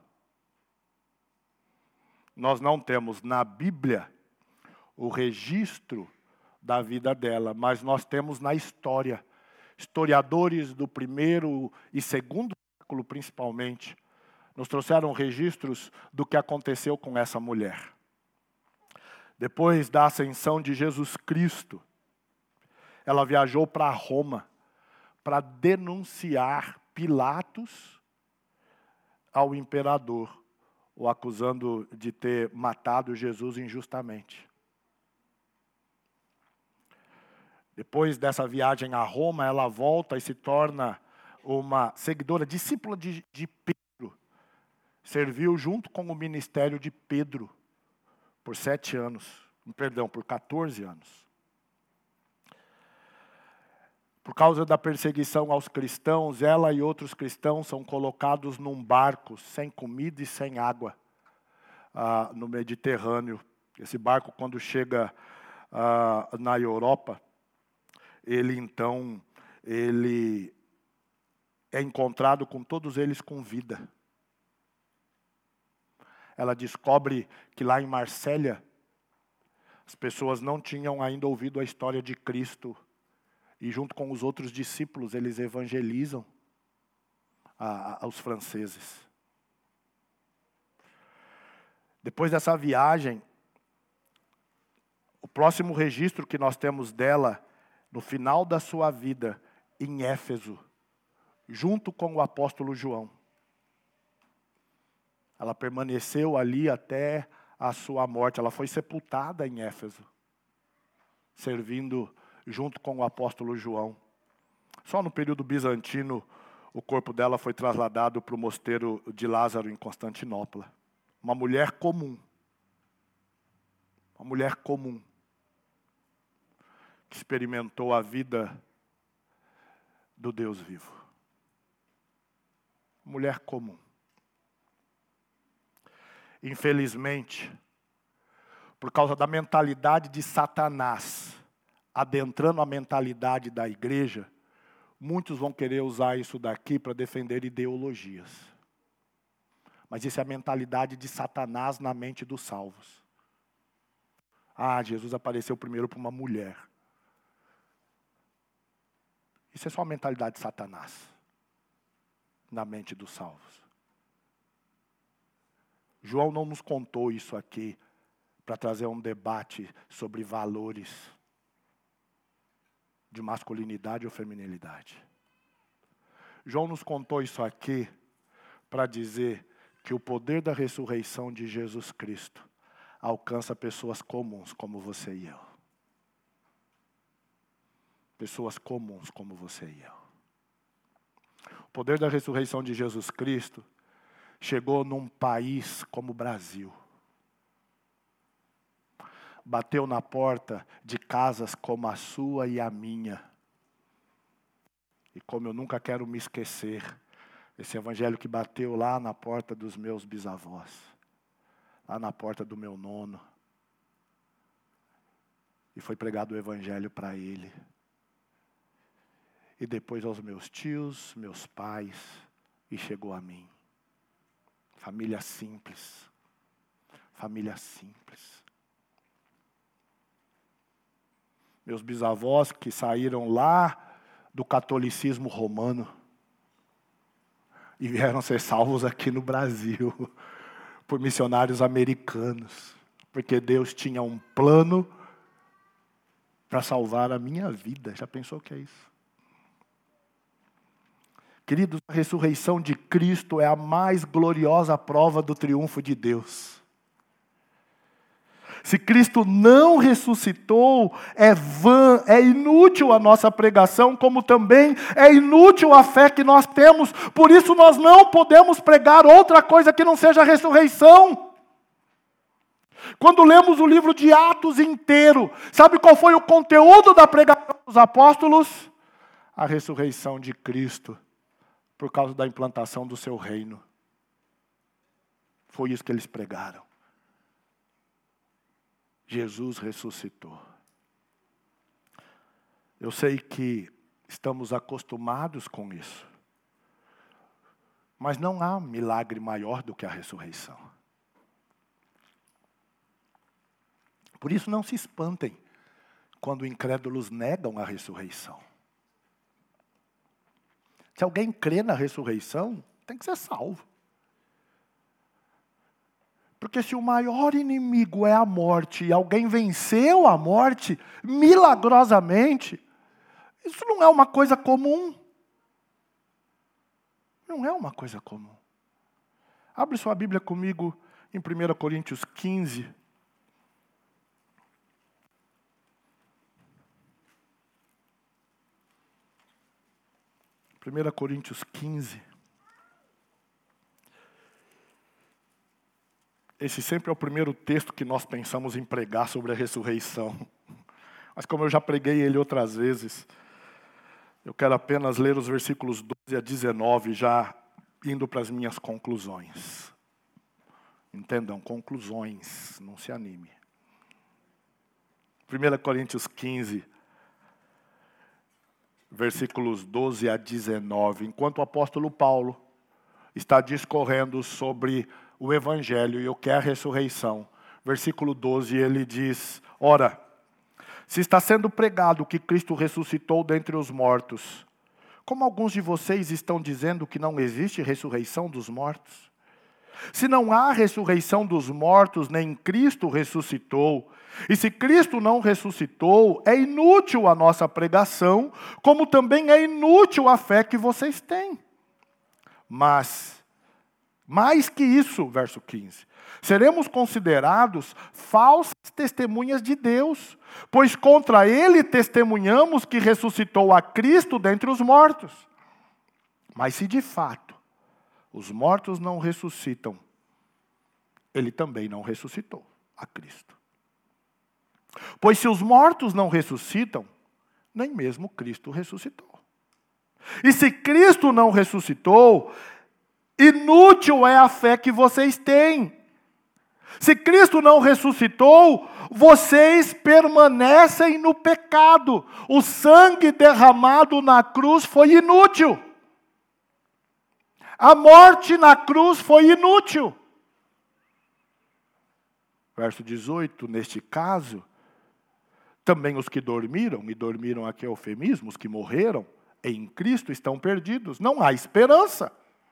Nós não temos na Bíblia o registro da vida dela, mas nós temos na história. Historiadores do 1º e 2º século, principalmente, nos trouxeram registros do que aconteceu com essa mulher. Depois da ascensão de Jesus Cristo, ela viajou para Roma para denunciar Pilatos ao imperador, o acusando de ter matado Jesus injustamente. Depois dessa viagem a Roma, ela volta e se torna uma seguidora, discípula de Pedro. Serviu junto com o ministério de Pedro por 14 anos. Por causa da perseguição aos cristãos, ela e outros cristãos são colocados num barco, sem comida e sem água, no Mediterrâneo. Esse barco, quando chega na Europa, ele é encontrado com todos eles com vida. Ela descobre que lá em Marsella, as pessoas não tinham ainda ouvido a história de Cristo. E junto com os outros discípulos, eles evangelizam aos franceses. Depois dessa viagem, o próximo registro que nós temos dela, no final da sua vida, em Éfeso, junto com o apóstolo João. Ela permaneceu ali até a sua morte. Ela foi sepultada em Éfeso, servindo junto com o apóstolo João. Só no período bizantino, o corpo dela foi trasladado para o mosteiro de Lázaro, em Constantinopla. Uma mulher comum. Uma mulher comum. Que experimentou a vida do Deus vivo. Mulher comum. Infelizmente, por causa da mentalidade de Satanás, adentrando a mentalidade da igreja, muitos vão querer usar isso daqui para defender ideologias. Mas isso é a mentalidade de Satanás na mente dos salvos. Jesus apareceu primeiro para uma mulher. Isso é só a mentalidade de Satanás na mente dos salvos. João não nos contou isso aqui para trazer um debate sobre valores de masculinidade ou feminilidade. João nos contou isso aqui para dizer que o poder da ressurreição de Jesus Cristo alcança pessoas comuns como você e eu. Pessoas comuns como você e eu. O poder da ressurreição de Jesus Cristo chegou num país como o Brasil. Bateu na porta de casas como a sua e a minha. E como eu nunca quero me esquecer, esse evangelho que bateu lá na porta dos meus bisavós, lá na porta do meu nono, e foi pregado o evangelho para ele. E depois aos meus tios, meus pais, e chegou a mim. Família simples. Família simples. Meus bisavós que saíram lá do catolicismo romano. e vieram ser salvos aqui no Brasil, por missionários americanos, porque Deus tinha um plano para salvar a minha vida. Já pensou o que é isso? Queridos, a ressurreição de Cristo é a mais gloriosa prova do triunfo de Deus. Se Cristo não ressuscitou, é vã, é inútil a nossa pregação, como também é inútil a fé que nós temos. Por isso nós não podemos pregar outra coisa que não seja a ressurreição. Quando lemos o livro de Atos inteiro, sabe qual foi o conteúdo da pregação dos apóstolos? A ressurreição de Cristo, por causa da implantação do seu reino. Foi isso que eles pregaram. Jesus ressuscitou. Eu sei que estamos acostumados com isso, mas não há milagre maior do que a ressurreição. Por isso não se espantem quando incrédulos negam a ressurreição. Se alguém crê na ressurreição, tem que ser salvo. Porque se o maior inimigo é a morte e alguém venceu a morte milagrosamente, isso não é uma coisa comum. Não é uma coisa comum. Abre sua Bíblia comigo em 1 Coríntios 15. Primeira Coríntios 15. Esse sempre é o primeiro texto que nós pensamos em pregar sobre a ressurreição. Mas como eu já preguei ele outras vezes, eu quero apenas ler os versículos 12 a 19, já indo para as minhas conclusões. Entendam, conclusões, não se anime. 1 Coríntios 15, versículos 12 a 19. Enquanto o apóstolo Paulo está discorrendo sobre o Evangelho e o que é a ressurreição. Versículo 12, ele diz: ora, se está sendo pregado que Cristo ressuscitou dentre os mortos, como alguns de vocês estão dizendo que não existe ressurreição dos mortos? Se não há ressurreição dos mortos, nem Cristo ressuscitou. E se Cristo não ressuscitou, é inútil a nossa pregação, como também é inútil a fé que vocês têm. Mas, mais que isso, verso 15, seremos considerados falsas testemunhas de Deus, pois contra Ele testemunhamos que ressuscitou a Cristo dentre os mortos. Mas se de fato os mortos não ressuscitam, Ele também não ressuscitou a Cristo. Pois se os mortos não ressuscitam, nem mesmo Cristo ressuscitou. E se Cristo não ressuscitou, inútil é a fé que vocês têm. Se Cristo não ressuscitou, vocês permanecem no pecado. O sangue derramado na cruz foi inútil. A morte na cruz foi inútil. Verso 18, neste caso, também os que dormiram, e dormiram aqui é eufemismo, os que morreram em Cristo estão perdidos. Não há esperança.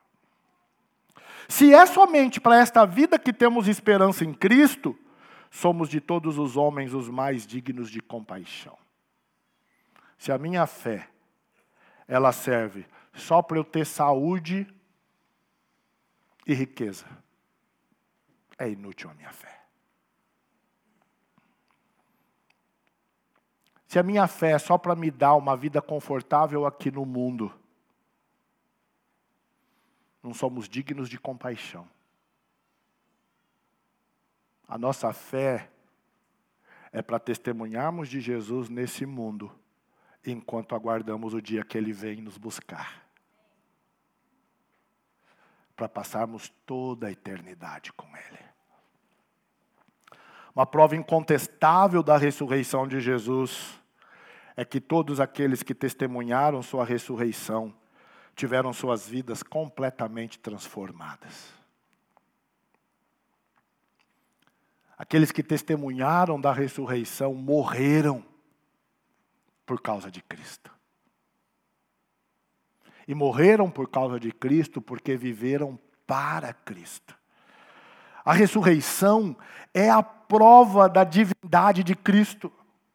Se é somente para esta vida que temos esperança em Cristo, somos de todos os homens os mais dignos de compaixão. Se a minha fé, ela serve só para eu ter saúde e riqueza, é inútil a minha fé. Se a minha fé é só para me dar uma vida confortável aqui no mundo, não somos dignos de compaixão. A nossa fé é para testemunharmos de Jesus nesse mundo, enquanto aguardamos o dia que Ele vem nos buscar. Para passarmos toda a eternidade com Ele. Uma prova incontestável da ressurreição de Jesus é que todos aqueles que testemunharam sua ressurreição tiveram suas vidas completamente transformadas. Aqueles que testemunharam da ressurreição morreram por causa de Cristo. E morreram por causa de Cristo, porque viveram para Cristo. A ressurreição é a prova da divindade de Cristo.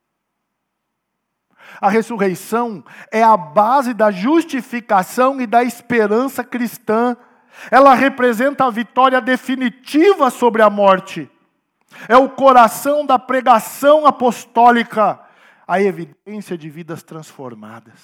A ressurreição é a base da justificação e da esperança cristã. Ela representa a vitória definitiva sobre a morte. É o coração da pregação apostólica, a evidência de vidas transformadas.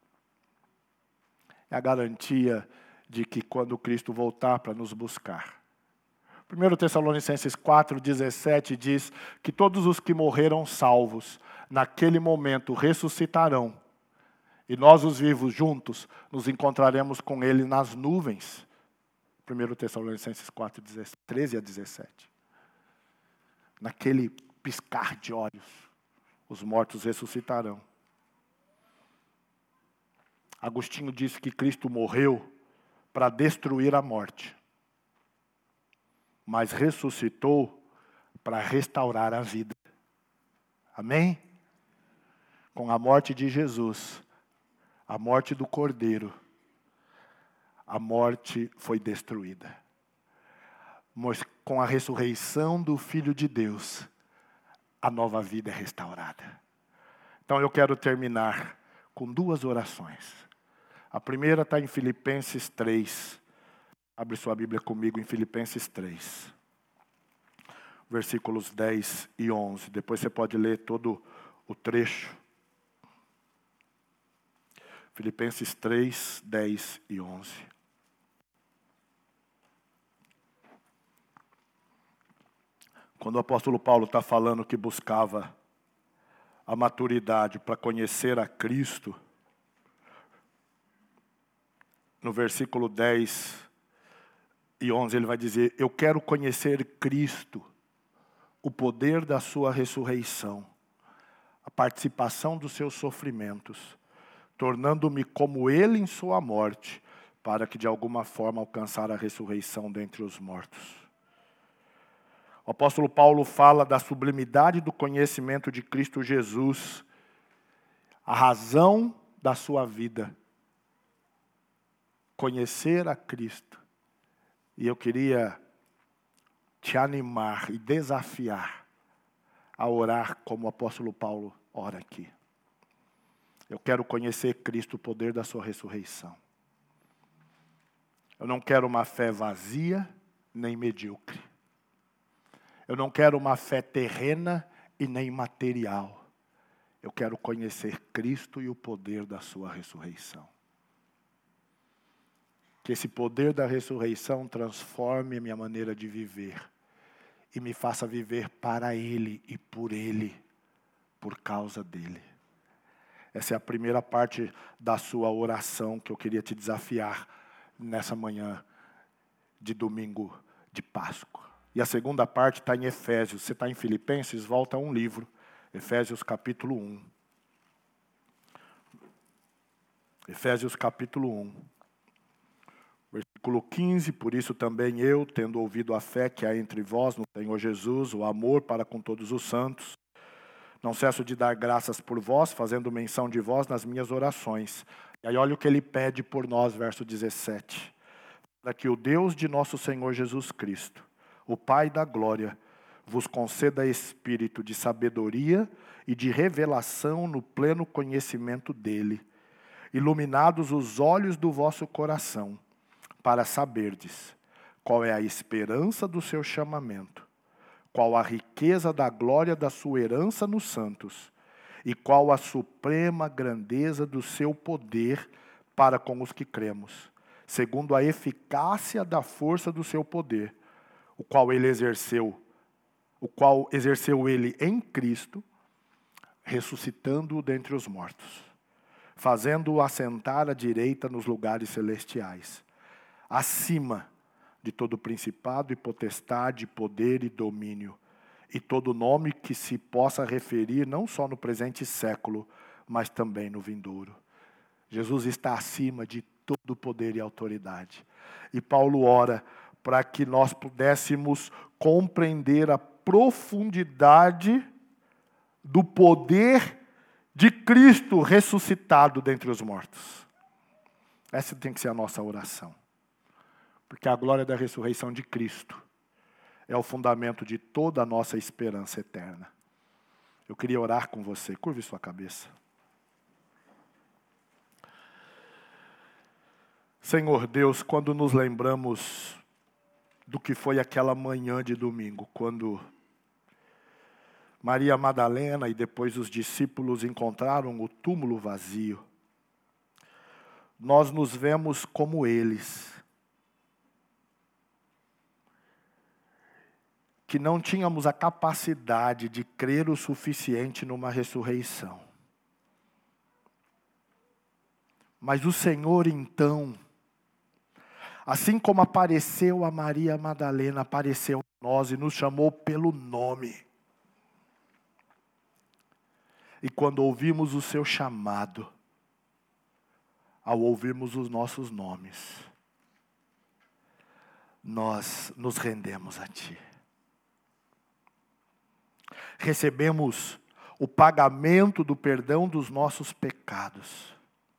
É a garantia de que quando Cristo voltar para nos buscar. 1 Tessalonicenses 4,17 diz que todos os que morreram salvos, naquele momento ressuscitarão. E nós, os vivos, juntos, nos encontraremos com Ele nas nuvens. 1 Tessalonicenses 4, 13 a 17. Naquele piscar de olhos, os mortos ressuscitarão. Agostinho disse que Cristo morreu para destruir a morte, mas ressuscitou para restaurar a vida. Amém? Com a morte de Jesus, a morte do Cordeiro, a morte foi destruída. Mas com a ressurreição do Filho de Deus, a nova vida é restaurada. Então eu quero terminar com 2 orações. A primeira está em Filipenses 3. Abre sua Bíblia comigo em Filipenses 3. Versículos 10 e 11. Depois você pode ler todo o trecho. Filipenses 3, 10 e 11. Quando o apóstolo Paulo está falando que buscava a maturidade para conhecer a Cristo, no versículo 10 e 11 ele vai dizer: eu quero conhecer Cristo, o poder da sua ressurreição, a participação dos seus sofrimentos, tornando-me como Ele em sua morte, para que de alguma forma alcançar a ressurreição dentre os mortos. O apóstolo Paulo fala da sublimidade do conhecimento de Cristo Jesus, a razão da sua vida. Conhecer a Cristo. E eu queria te animar e desafiar a orar como o apóstolo Paulo ora aqui. Eu quero conhecer Cristo, o poder da sua ressurreição. Eu não quero uma fé vazia, nem medíocre. Eu não quero uma fé terrena e nem material. Eu quero conhecer Cristo e o poder da sua ressurreição. Que esse poder da ressurreição transforme a minha maneira de viver e me faça viver para Ele e por Ele, por causa dEle. Essa é a primeira parte da sua oração que eu queria te desafiar nessa manhã de domingo de Páscoa. E a segunda parte está em Efésios. Você está em Filipenses, volta a um livro. Efésios capítulo 1. Efésios capítulo 1. Versículo 15, por isso também eu, tendo ouvido a fé que há entre vós no Senhor Jesus, o amor para com todos os santos, não cesso de dar graças por vós, fazendo menção de vós nas minhas orações. E aí olha o que ele pede por nós, verso 17. Para que o Deus de nosso Senhor Jesus Cristo, o Pai da glória, vos conceda espírito de sabedoria e de revelação no pleno conhecimento dele, iluminados os olhos do vosso coração, para saberdes qual é a esperança do seu chamamento, qual a riqueza da glória da sua herança nos santos, e qual a suprema grandeza do seu poder para com os que cremos, segundo a eficácia da força do seu poder, o qual exerceu ele em Cristo, ressuscitando-o dentre os mortos, fazendo-o assentar à direita nos lugares celestiais, acima de todo principado e potestade, poder e domínio, e todo nome que se possa referir não só no presente século, mas também no vindouro. Jesus está acima de todo poder e autoridade. E Paulo ora para que nós pudéssemos compreender a profundidade do poder de Cristo ressuscitado dentre os mortos. Essa tem que ser a nossa oração. Porque a glória da ressurreição de Cristo é o fundamento de toda a nossa esperança eterna. Eu queria orar com você. Curve sua cabeça. Senhor Deus, quando nos lembramos do que foi aquela manhã de domingo, quando Maria Madalena e depois os discípulos encontraram o túmulo vazio, nós nos vemos como eles, que não tínhamos a capacidade de crer o suficiente numa ressurreição. Mas o Senhor então, assim como apareceu a Maria Madalena, apareceu a nós e nos chamou pelo nome. E quando ouvimos o seu chamado, ao ouvirmos os nossos nomes, nós nos rendemos a Ti. Recebemos o pagamento do perdão dos nossos pecados.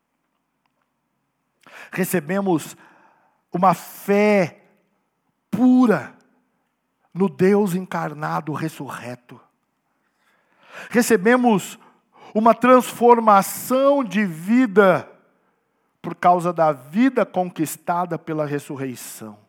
Recebemos uma fé pura no Deus encarnado, ressurreto. Recebemos uma transformação de vida por causa da vida conquistada pela ressurreição.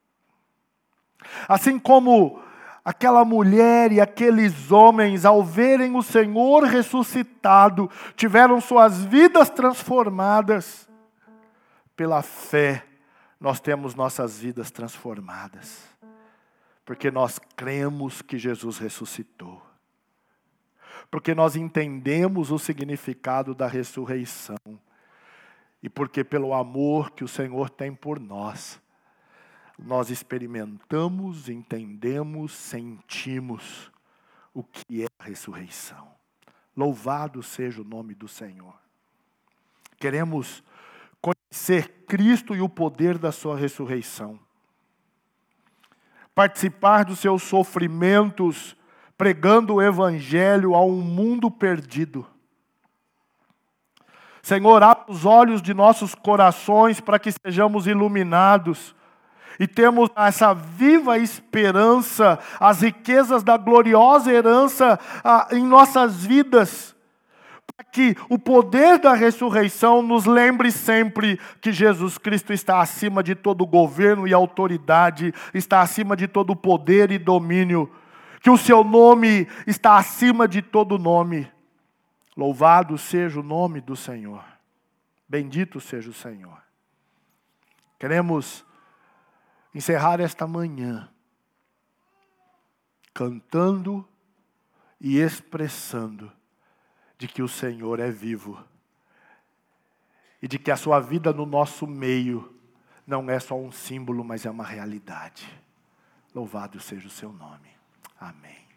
Assim como aquela mulher e aqueles homens, ao verem o Senhor ressuscitado, tiveram suas vidas transformadas, pela fé, nós temos nossas vidas transformadas. Porque nós cremos que Jesus ressuscitou. Porque nós entendemos o significado da ressurreição. E porque pelo amor que o Senhor tem por nós, nós experimentamos, entendemos, sentimos o que é a ressurreição. Louvado seja o nome do Senhor. Queremos conhecer Cristo e o poder da sua ressurreição. Participar dos seus sofrimentos, pregando o Evangelho a um mundo perdido. Senhor, abre os olhos de nossos corações para que sejamos iluminados e temos essa viva esperança, as riquezas da gloriosa herança em nossas vidas, para que o poder da ressurreição nos lembre sempre que Jesus Cristo está acima de todo governo e autoridade, está acima de todo poder e domínio, que o seu nome está acima de todo nome. Louvado seja o nome do Senhor. Bendito seja o Senhor. Queremos encerrar esta manhã cantando e expressando de que o Senhor é vivo e de que a sua vida no nosso meio não é só um símbolo, mas é uma realidade. Louvado seja o seu nome. Amém.